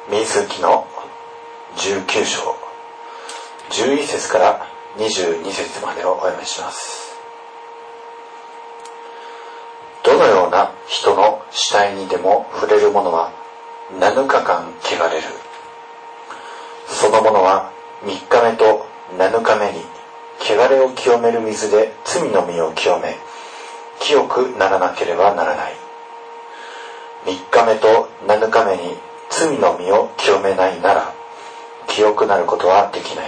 民数記の19章11節から22節までをお読みします。どのような人の死体にでも触れる者は7日間汚れる。その者は3日目と7日目に汚れを清める水で罪の身を清め、清くならなければならない。3日目と7日目に罪の身を清めないなら、清くなることはできない。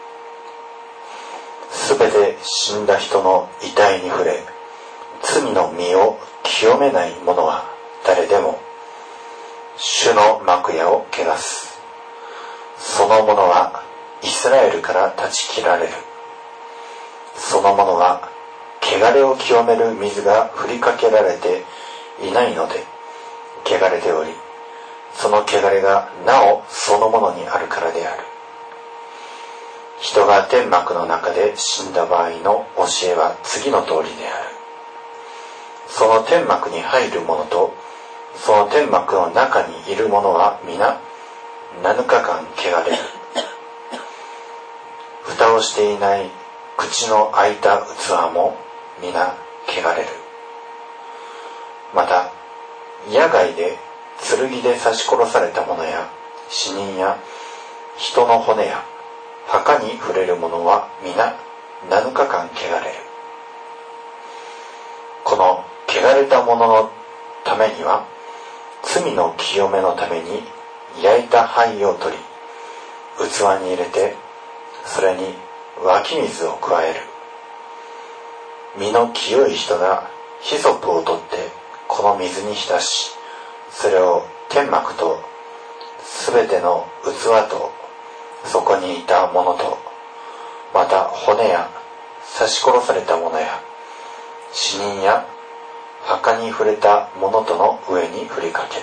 すべて死んだ人の遺体に触れ、罪の身を清めない者は誰でも、主の幕屋を汚す。その者はイスラエルから断ち切られる。その者は汚れを清める水が振りかけられていないので汚れており、その汚れがなおそのものにあるからである。人が天幕の中で死んだ場合の教えは次の通りである。その天幕に入る者とその天幕の中にいる者は皆7日間汚れる。蓋をしていない口の開いた器も皆汚れる。また野外で剣で刺し殺された者や死人や人の骨や墓に触れる者は皆7日間汚れる。この汚れた者のためには罪の清めのために焼いた灰を取り、器に入れてそれに湧き水を加える。身の清い人がヒソップを取ってこの水に浸し、それを天幕とすべての器とそこにいた者と、また骨や刺し殺された者や死人や墓に触れた者との上に振りかける。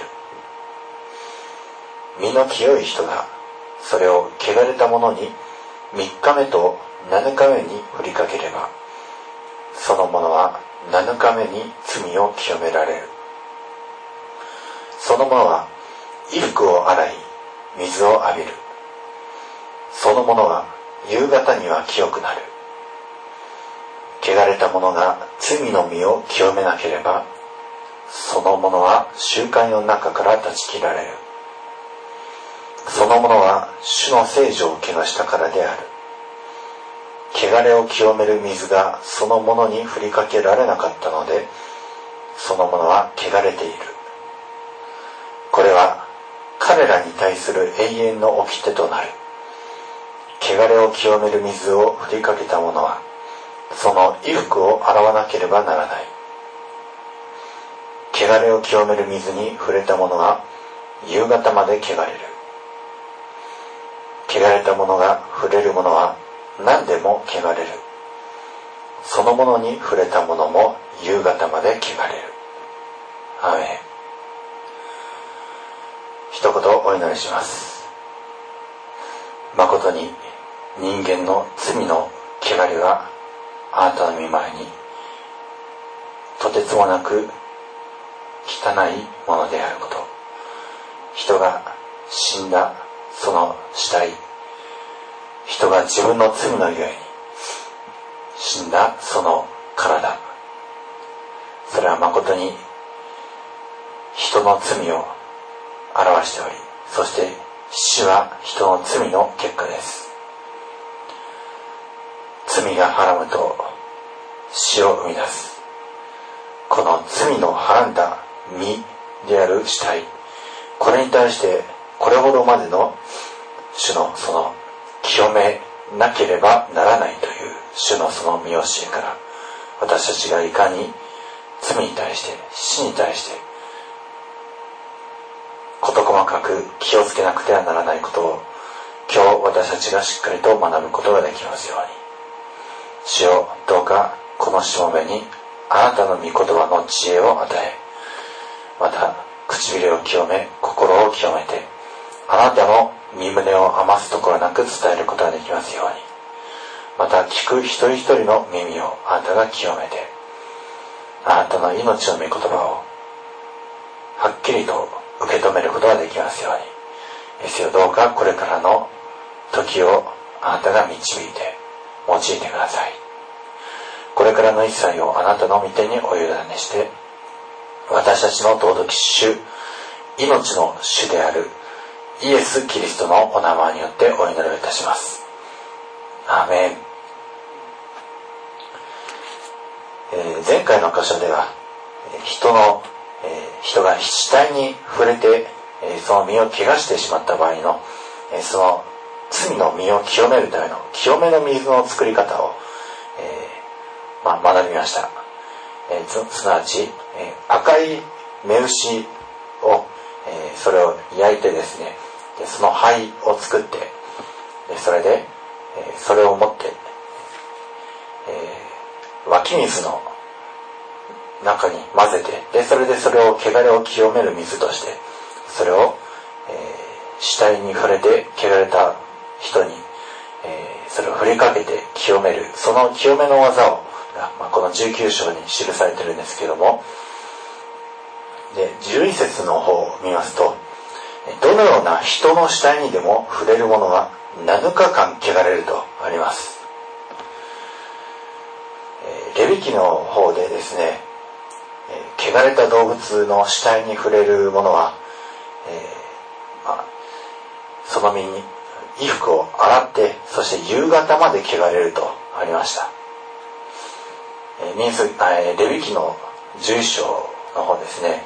身の清い人がそれを汚れた者に3日目と7日目に振りかければ、その者は7日目に罪を清められる。その者は衣服を洗い水を浴びる。その者は夕方には清くなる。汚れた者が罪の身を清めなければ、その者は集会の中から断ち切られる。その者は主の聖所を汚したからである。汚れを清める水がその者に振りかけられなかったので、その者は汚れている。これは彼らに対する永遠の掟となる。汚れを清める水を振りかけた者はその衣服を洗わなければならない。汚れを清める水に触れた者は夕方まで汚れる。汚れた者が触れる者は何でも汚れる。その者に触れた者も夕方まで汚れる。アーメン。一言お祈りします。誠に人間の罪の汚れがあなたの御前にとてつもなく汚いものであること、人が死んだその死体、人が自分の罪のゆえに死んだその体、それは誠に人の罪を表しており、そして死は人の罪の結果です。罪がはらむと死を生み出す。この罪のはらんだ身である死体、これに対してこれほどまでの主のその清めなければならないという主のその見教えから、私たちがいかに罪に対して死に対して事細かく気をつけなくてはならないことを今日私たちがしっかりと学ぶことができますように、主よ、どうかこのしもべにあなたの御言葉の知恵を与え、また唇を清め心を清めて、あなたの身胸を余すところなく伝えることができますように、また聞く一人一人の耳をあなたが清めて、あなたの命の御言葉をはっきりと受け止めることができますように、イかこれからの時をあなたが導いて用いてください。これからの一切をあなたの御手にお委ねして、私たちの尊き主、命の主であるイエス・キリストのお名前によってお祈りをいたします。アーメン。前回の箇所では人が死体に触れてその身を怪我してしまった場合のその罪の身を清めるための清めの水の作り方を学びました。すなわち赤い目牛をそれを焼いてですね、その灰を作ってそれでそれを持って湧き水の中に混ぜて、それでそれを汚れを清める水としてそれを死体に触れて汚れた人にそれを振りかけて清める、その清めの技をこの19章に記されているんですけども、で11節の方を見ますと、どのような人の死体にでも触れるものは7日間汚れるとあります。レビ記の方でですね、汚れた動物の死体に触れるものは、その身に衣服を洗って、そして夕方まで汚れるとありました。レビ記の11章の方ですね、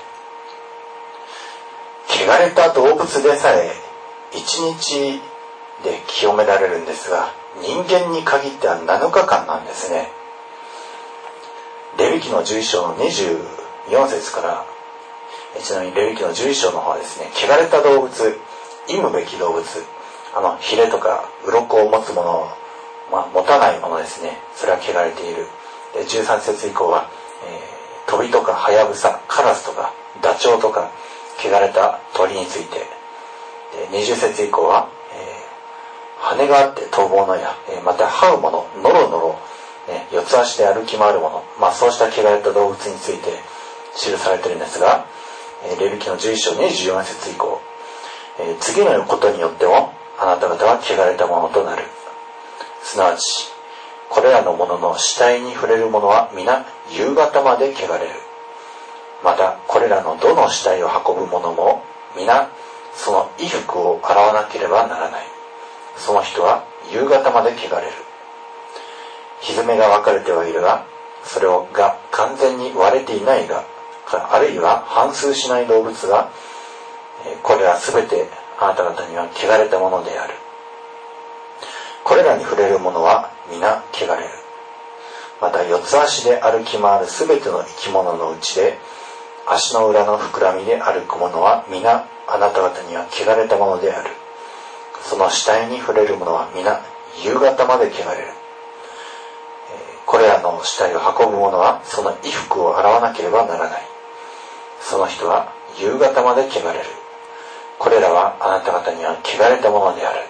汚れた動物でさえ1日で清められるんですが、人間に限っては7日間なんですね。レビ記の11章の24節から、ちなみにレビ記の11章の方はですね、汚れた動物、忌むべき動物、ヒレとか鱗を持つものを、持たないものですね、それは汚れている。で13節以降は、鳥とかハヤブサ、カラスとかダチョウとか汚れた鳥について、で20節以降は、羽があって逃亡の矢、また這うもの、ノロノロ、四つ足で歩き回るもの、そうした汚れた動物について記されているんですが、レビ記の11章24節以降、次のことによってもあなた方は汚れたものとなる。すなわちこれらのものの死体に触れるものは皆夕方まで汚れる。またこれらのどの死体を運ぶ者も皆その衣服を洗わなければならない。その人は夕方まで汚れる。ひずめが分かれてはいるが、それが完全に割れていないが、あるいは反数しない動物が、これらすべてあなた方には汚れたものである。これらに触れるものは皆汚れる。また四つ足で歩き回るすべての生き物のうちで、足の裏の膨らみで歩くものは皆あなた方には汚れたものである。その死体に触れるものは皆夕方まで汚れる。これらの死体を運ぶ者はその衣服を洗わなければならない。その人は夕方まで汚れる。これらはあなた方には汚れたものである。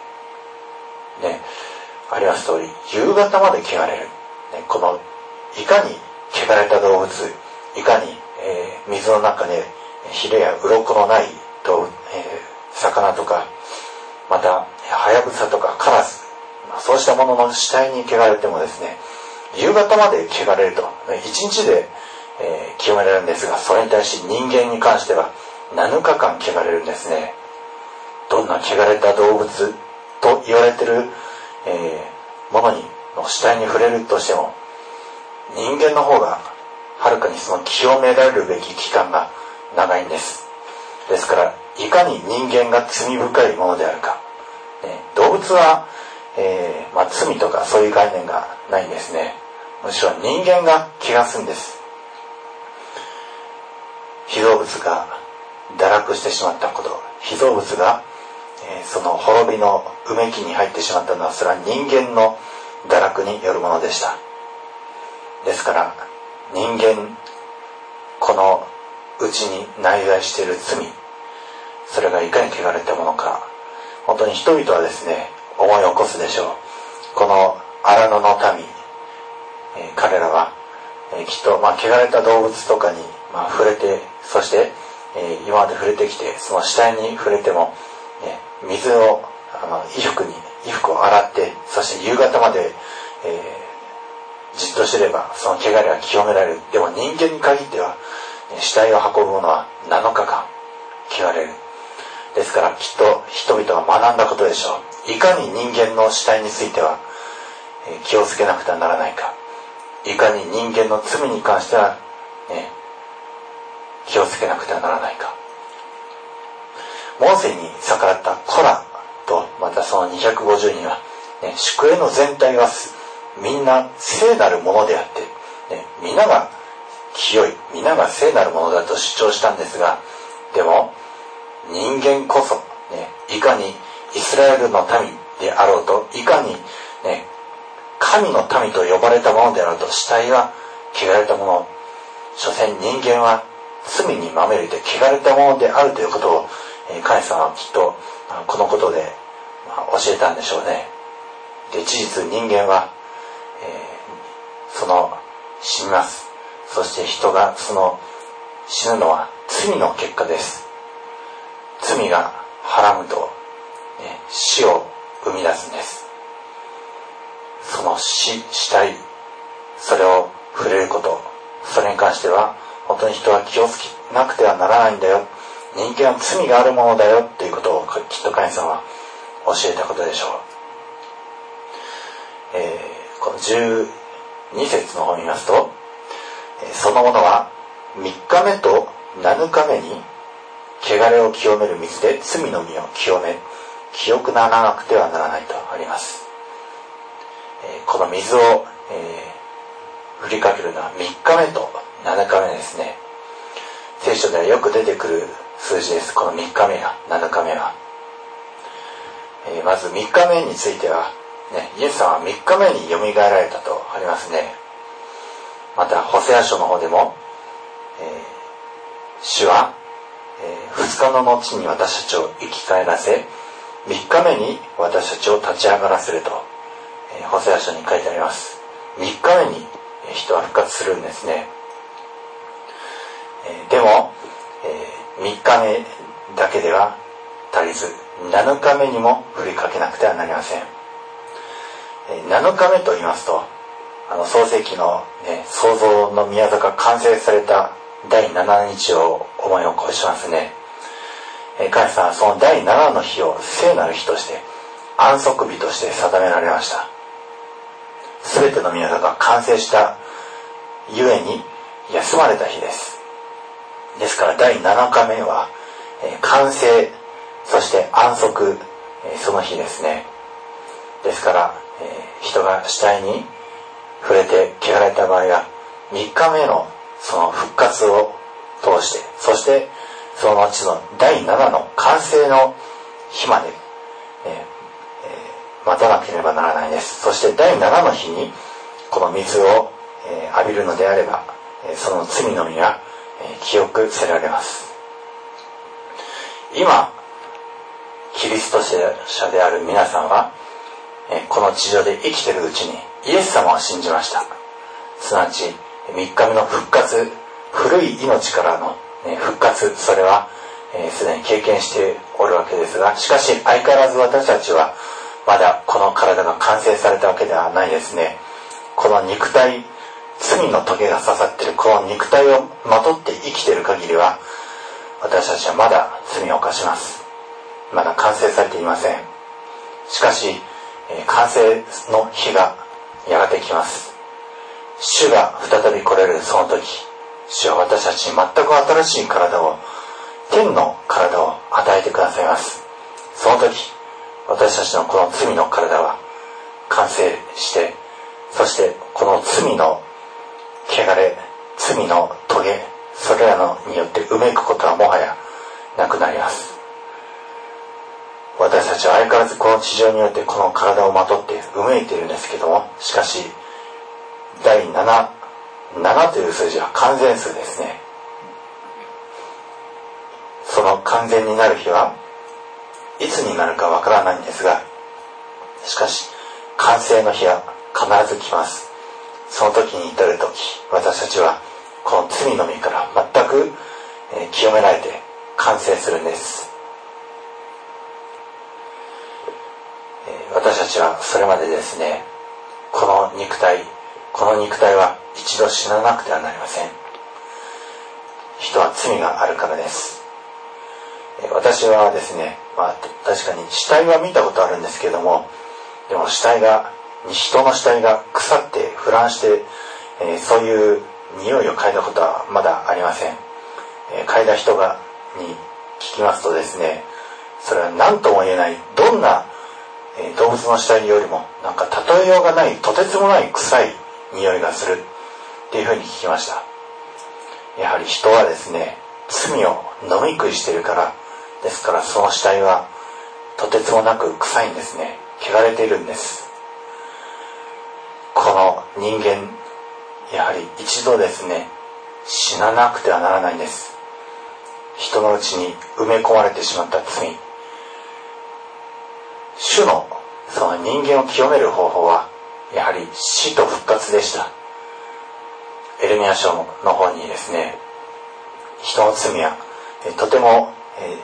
あります通り、夕方まで汚れる。このいかに汚れた動物、いかに、水の中でヒレや鱗のない魚とか、またハヤブサとかカラス、そうしたものの死体に汚れてもですね、夕方まで汚れると、1日で、清められるんですが、それに対し人間に関しては7日間汚れるんですね。どんな汚れた動物と言われている、ものの死体に触れるとしても、人間の方がはるかにその清められるべき期間が長いんです。ですからいかに人間が罪深いものであるか、動物は、罪とかそういう概念がないんですね。むしろ人間が気がするんです。被造物が堕落してしまったこと、被造物が、その滅びのうめきに入ってしまったのは、それは人間の堕落によるものでした。ですから人間、このうちに内在している罪、それがいかに汚れたものか、本当に人々はですね、思い起こすでしょう。この荒野の民、彼らは、きっと、汚れた動物とかに、触れて、そして、今まで触れてきて、その死体に触れても、水を衣服を洗って、そして夕方まで、じっとしてればその汚れは清められる。でも人間に限っては死体を運ぶものは7日間汚れる。ですからきっと人々は学んだことでしょう。いかに人間の死体については気をつけなくてはならないか、いかに人間の罪に関しては、気をつけなくてはならないか。モーセに逆らったコラとまたその250人は、宿営の全体がみんな聖なるものであって、皆が清い、皆が聖なるものだと主張したんですが、でも人間こそ、いかにイスラエルの民であろうと、いかに、神の民と呼ばれたものであろうと、死体は汚れたもの、所詮人間は罪にまみれて汚れたものであるということを、神様はきっとこのことで教えたんでしょうね。で、事実人間は、死にます。そして人が死ぬのは罪の結果です。罪がはらむと、死を生み出すんです。その死体、それを触れること、それに関しては本当に人は気をつけなくてはならないんだよ、人間は罪があるものだよということをきっと神様は教えたことでしょう。この12節の方を見ますと、そのものは3日目と7日目に汚れを清める水で罪の身を清め、清くならなくてはならないとあります。この水を、振りかけるのは3日目と7日目ですね。聖書ではよく出てくる数字です。この3日目や7日目は、まず3日目については、イエス様は3日目によみがえられたとありますね。またホセア書の方でも、主は、2日の後に私たちを生き返らせ、3日目に私たちを立ち上がらせると、ホセア書に書いてあります。3日目に人は復活するんですね。でも、3日目だけでは足りず、7日目にも振りかけなくてはなりません。7日目と言いますと、創世記の、創造の宮座が完成された第7日を思い起こしますね。神様はその第7の日を聖なる日として安息日として定められました。すべての宮座が完成したゆえに休まれた日です。ですから第7日目は、完成、そして安息、その日ですね。ですから、人が死体に触れて汚れた場合は3日目のその復活を通して、そしてその後の第7の完成の日まで、待たなければならないです。そして第7の日にこの水を、浴びるのであれば、その罪の身が、清くせられます。今キリスト者である皆さんは、この地上で生きているうちにイエス様を信じました。すなわち3日目の復活、古い命からの、復活、それはすでに経験しておるわけですが、しかし相変わらず私たちはまだこの体が完成されたわけではないですね。この肉体、罪の棘が刺さっているこの肉体をまとって生きている限りは、私たちはまだ罪を犯します。まだ完成されていません。しかし完成の日がやがて来ます。主が再び来られるその時、主は私たちに全く新しい体を、天の体を与えてくださいます。その時、私たちのこの罪の体は完成して、そしてこの罪の汚れ、罪の棘、それらのによってうめくことはもはやなくなります。私たちは相変わらずこの地上によってこの体をまとってうめいているんですけども、しかし第7という数字は完全数ですね。その完全になる日はいつになるかわからないんですが、しかし完成の日は必ず来ます。その時に至る時、私たちはこの罪の身から全く清められて完成するんです。 ちはそれまでですね、この肉体は一度死ななくてはなりません。人は罪があるからです。私はですね、確かに死体は見たことあるんですけども、でも人の死体が腐って腐乱して、そういう匂いを嗅いだことはまだありません。嗅いだ人に聞きますとですね、それは何とも言えない、どんな動物の死体よりも例えようがない、とてつもない臭い匂いがするっていうふうに聞きました。やはり人はですね、罪を飲み食いしているからですから、その死体はとてつもなく臭いんですね。汚れているんです。この人間、やはり一度ですね、死ななくてはならないんです。人のうちに埋め込まれてしまった罪、主のその人間を清める方法はやはり死と復活でした。エレミヤ書の方にですね、人の罪はとても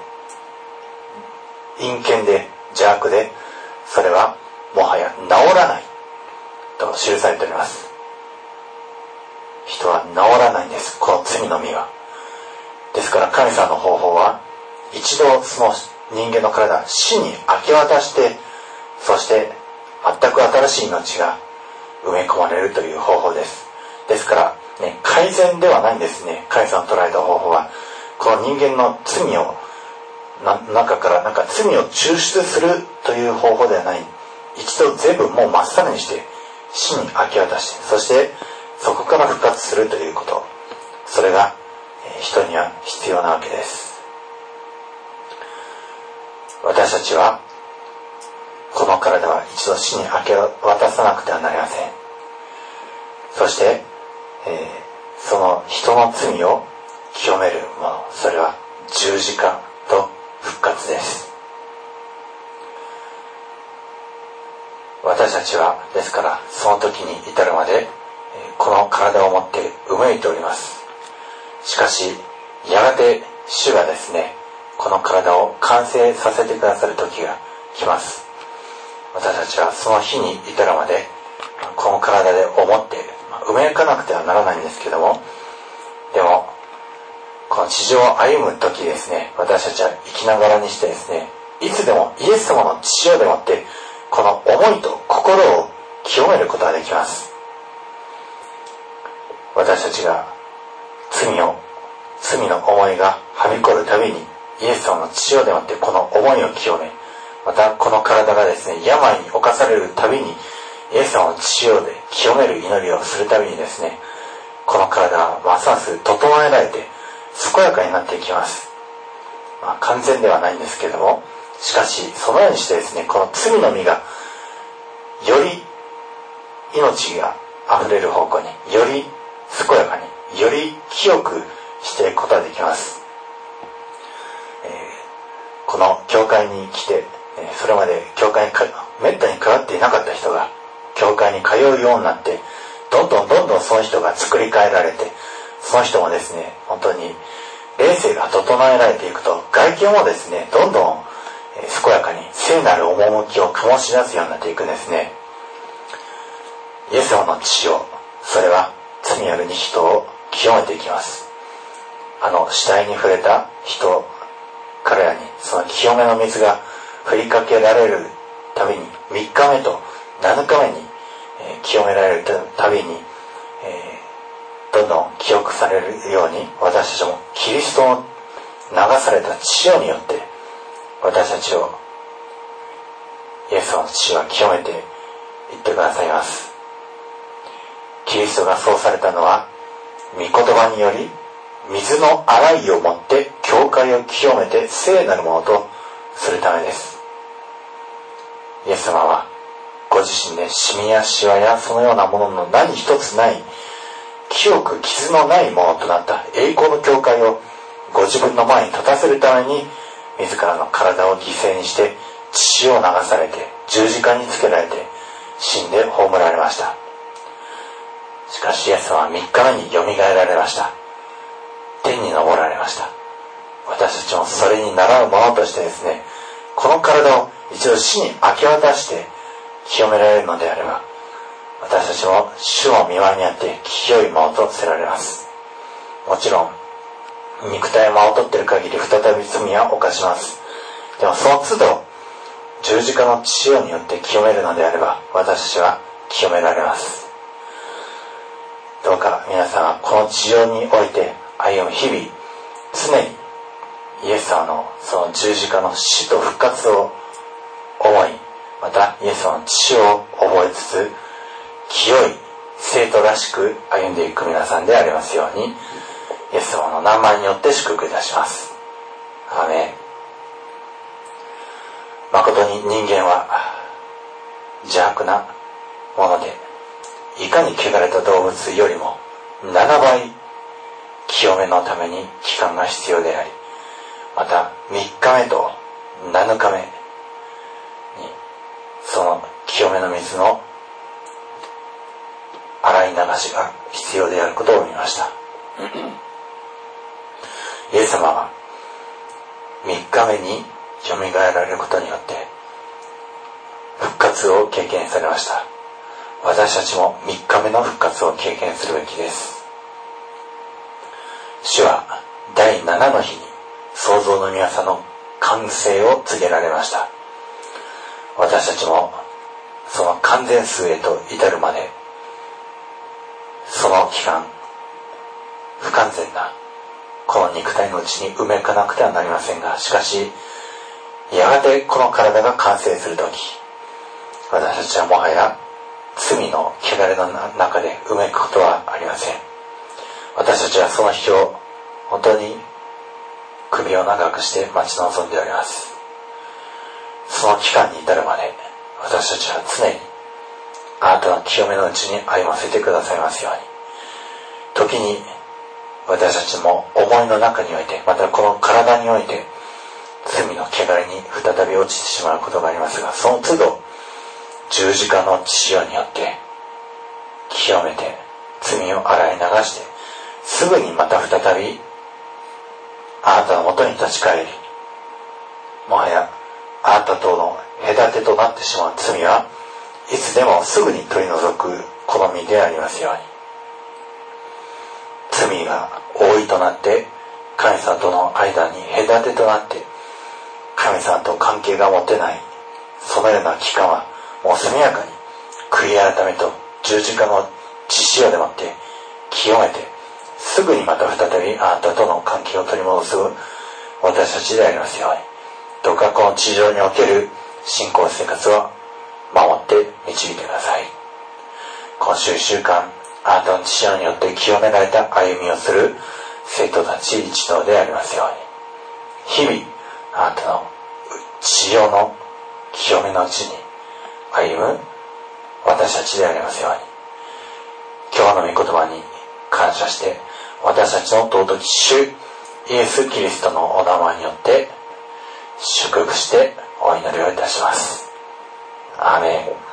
陰険で邪悪で、それはもはや治らないと記されております。人は治らないんです、この罪の実は。ですから神様の方法は、一度その人間の体、死に明け渡して、そして全く新しい命が埋め込まれるという方法です。ですからね、改善ではないんですね。神様の捉えた方法は、この人間の罪を中から罪を抽出するという方法ではない。一度全部もう真っさらにして死に明け渡して、そしてそこから復活するということ、それが人には必要なわけです。私たちはこの体は一度死に明け渡さなくてはなりません。そして、その人の罪を清めるもの、それは十字架と復活です。私たちはですからその時に至るまでこの体を持ってうめいております。しかしやがて主がですね、この体を完成させてくださる時が来ます。私たちはその日に至るまでこの体で思ってうめかなくてはならないんですけども、でもこの地上を歩む時ですね、私たちは生きながらにしてですね、いつでもイエス様の血潮でもってこの思いと心を清めることができます。私たちが罪の思いがはびこるたびにイエス様の血潮でもってこの思いを清め、またこの体がですね、病に侵されるたびにイエス様の血潮で清める祈りをするたびにですね、この体はますます整えられて健やかになっていきます。完全ではないんですけれども、しかしそのようにしてですね、この罪の実がより命があふれる方向に、より健やかに、より清くしていくことができます。この教会に来て、それまで教会にめったに通っていなかった人が教会に通うようになって、どんどんその人が作り変えられて、その人もですね、本当に霊性が整えられていくと、外見もですね、どんどん健やかに聖なる趣を醸し出すようになっていくんですね。イエス様の血を、それは罪ある人を清めていきます。死体に触れた人、彼らにその清めの水が振りかけられるたびに、3日目と7日目に、清められるたびに、どんどん記憶されるように、私たちもキリストの流された血潮によって私たちをイエス様の血は清めていってくださいます。キリストがそうされたのは、御言葉により水の洗いをもって教会を清めて聖なるものとするためです。イエス様はご自身でシミやシワやそのようなものの何一つない、清く傷のないものとなった栄光の教会をご自分の前に立たせるために、自らの体を犠牲にして血を流されて十字架につけられて死んで葬られました。しかしイエス様は3日目によみがえられました。天に昇られました。私たちもそれに倣うものとしてですね、この体を一度死に明け渡して清められるのであれば、私たちも主の御前にあって清いものとせられます。もちろん肉体をまとっている限り再び罪は犯します。でもその都度十字架の血潮によって清めるのであれば、私たちは清められます。どうか皆さんはこの地上において歩む日々、常にイエス様のその十字架の死と復活を思い、またイエス様の血を覚えつつ、清い生徒らしく歩んでいく皆さんでありますように、イエス様の名前によって祝福いたします。アーメン。誠に人間は邪悪なもので、いかに汚れた動物よりも7倍清めのために期間が必要であり、また3日目と7日目にその清めの水の洗い流しが必要であることを見ました。イエス様は3日目によみがえられることによって復活を経験されました。私たちも3日目の復活を経験するべきです。主は第7の日に創造の御業の完成を告げられました。私たちもその完全数へと至るまで、その期間不完全なこの肉体のうちに埋めかなくてはなりませんが、しかしやがてこの体が完成するとき、私たちはもはや罪の汚れの中で埋めくことはありません。私たちはその日を本当に首を長くして待ち望んでおります。その期間に至るまで私たちは常にあなたの清めのうちに歩ませてくださいますように。時に私たちも思いの中において、またこの体において罪の汚れに再び落ちてしまうことがありますが、その都度十字架の血潮によって清めて罪を洗い流して、すぐにまた再びあなたのもとに立ち返り、もはやあなたとの隔てとなってしまう罪はいつでもすぐに取り除く好みでありますように。罪が多いとなって神様との間に隔てとなって神様と関係が持てない、そのような期間はもう速やかに悔い改めと十字架の血潮でもって清めて、すぐにまた再びあなたとの関係を取り戻す私たちでありますように。どうかこの地上における信仰生活を守って導いてください。今週1週間、あなたの血潮によって清められた歩みをする生徒たち一同でありますように。日々あなたの血潮の清めのうちに歩む私たちでありますように。今日の御言葉に感謝して、私たちの尊き主イエス・キリストのお名前によって祝福してお祈りをいたします。アーメン。